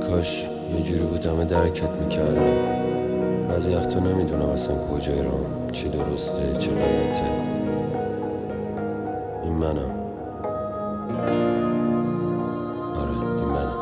کاش یه جوری بودم درکت میکردم. از یختا نمیدونم اصلا کجای رام، چی درسته چی غلطه. این منم، آره این منم.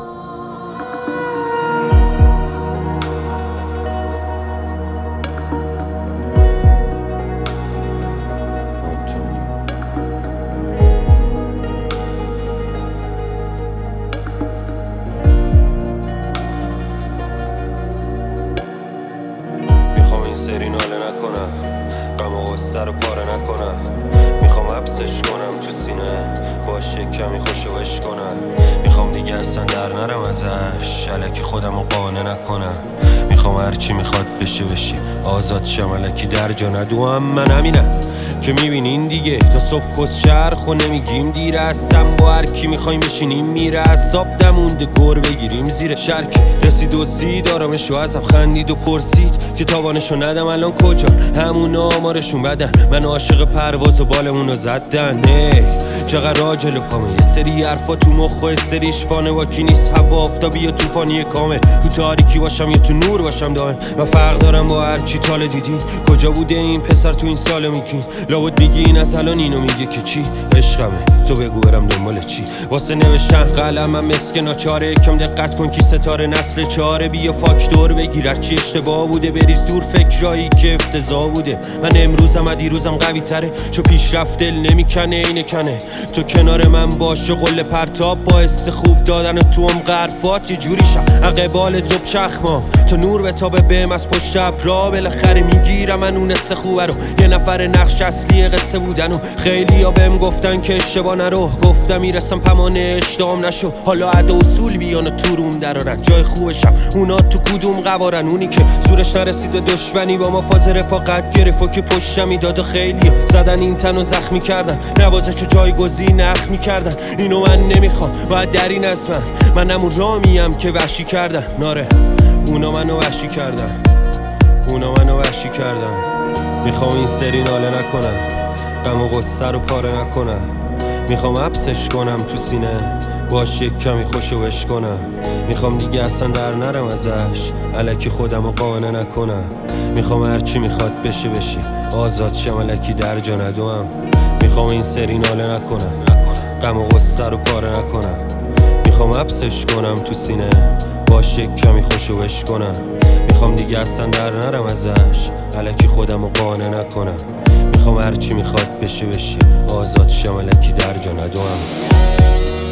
این سری ناله نکنم، غم و غصه رو پاره نکنم. میخوام حبسش کنم تو سینه، باشه کمی خوشوش کنم. میخوام دیگه اصلا در نرم ازش، الکی خودم رو قانع نکنم. میخوام هرچی میخواد بشه آزاد شم، الکی در جا ندوام. من همینم که میبینین دیگه، تا صبح کس چرخ و نمیگیم دیره. هستم با هر کی میخوایم بشینیم میره، اصاب دمونده گر بگیریم زیر شرک. رسید و زید آرامشو ازم خندید و پرسید که تاوانشو ندم الان کجا. همون آمارشون بدن، من عاشق پرواز و بالمونو زدن. چقدر راجل پامه، یه سری حرفا تو مخ و یه سریش فانه. واکی نیست هوا آفتابی یا طوفانی کامل، تو تاریکی باشم یا تو نور باشم دائم. من فرق دارم با هر چی تاله دیدین. کجا بوده این پسر تو این سال میگین؟ لابد میگی این از الان اینو میگه که چی عشقمه، تو بگو برم دنبال چی. واسه نوشتن قلمم مسک ناچاره، یکم دقت کن کی ستاره نسل چاره. بیا فاکتور بگیر هرچی اشتباه بوده، بریز دور فکرایی که افتضاح بوده. من امروزم از دیروزم قوی تره، چو پیشرفت دل نمیکنه اینه کنه. تو کنار من باش قله پرتاب، باعث خوب دادن تو هم غرفات. یه جوری شم عقبال زب چخمام، تا نور به تابه بهم از پشت ابرا. بالاخره میگیرم من اون حس خوبه رو، یه نفر نقش اصلی قصه بودن. و خیلی ها بهم گفتن که اشتباه نرو، گفتم میرسم پمانه اشتام نشو. حالا عدا اصول بیان و تو روم درارن، جای خوبشم اونا تو کدوم قوارن. اونی که زورش نرسید به دشمنی با ما فاز رفاقت گرفت و که پشتم میداد. و خیلی زدن این تنو زخمی کردن، نوازش جایگزین نخ میکردن. اینو من نمیخوام، باید در این از من همون رامیم که وحشی کردن. ناره اونا منو وحشی کردن، اونا منو وحشی کردن. میخوام این سری ناله نکنم، غم و غصه رو پاره نکنم. میخوام حبسش کنم تو سینه، باش یک کمی خوشوش کنم. میخوام دیگه اصلا در نرم ازش، الکی خودم رو قانع نکنم. میخوام هرچی میخواد بشه آزاد شم، الکی در جا ندوام. میخوام این سری ناله نکنم، غم و غصه رو پاره نکنم. میخوام حبسش کنم تو سینه، باش یک کمی خوشوش کنم. میخوام دیگه اصلا در نرم ازش، الکی خودم رو قانع نکنم. میخوام هرچی میخواد بشه آزاد شم، الکی در جا ندوام.